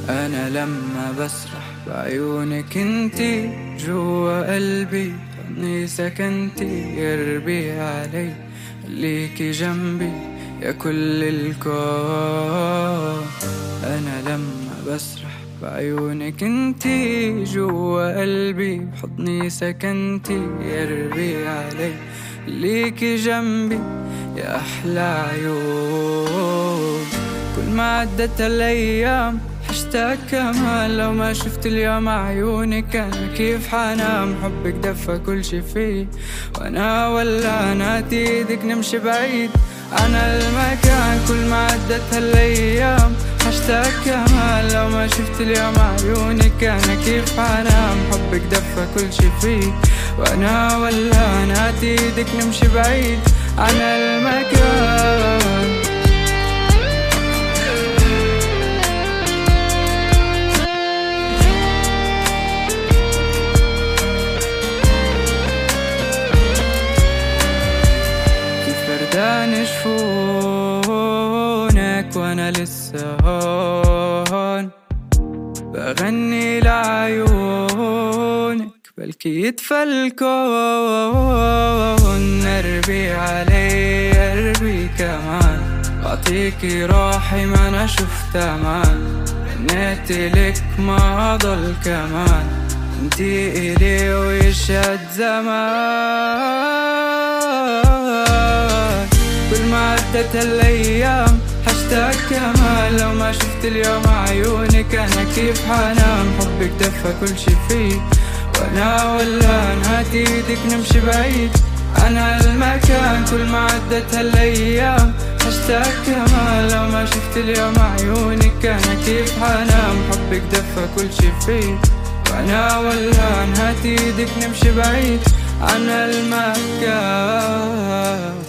أنا لما بسرح بعيونك انتي جوا قلبي، حضني سكنتي يربي علي، خليكي جنبي يا كل الكون. أنا لما بسرح بعيونك انتي جوا قلبي، بحضني سكنتي يربي علي، خليكي جنبي يا أحلى عيون. كل ما عدت الأيام حشتاق كمان، لو ما شفت اليوم عيونك أنا كيف حنام. حبك دفى كل شي فيه، وأنا ولا ناتي ايدك نمشي بعيد عن المكان. كل ما عدت هالأيام حشتاق كمان، لو ما شفت اليوم عيونك أنا كيف حنام. حبك دفى كل شي فيه، وأنا ولا ناتي ايدك نمشي بعيد عن المكان. شفونك وانا لسه هون، بغني لعيونك بلكي يدفى الكون. اربي علي اربي كمان، بعطيكي روحي ما انا شفت امان. نيتي لك ما ضل كمان، انتي الي ويشهد زمان. كل ما عدت هالأيام حشتاق كمان، لو ما شفت اليوم عيونك أنا كيف حنام. حبك دفى كل شي فيه، وأنا ولا نهاتي ايدك نمشي بعيد عن هالمكان. كل ما عدت هالأيام حشتاق كمان، لو ما شفت اليوم عيونك أنا كيف حنام. حبك دفى كل شي فيه، وأنا ولا نهاتي ايدك نمشي بعيد عن المكان.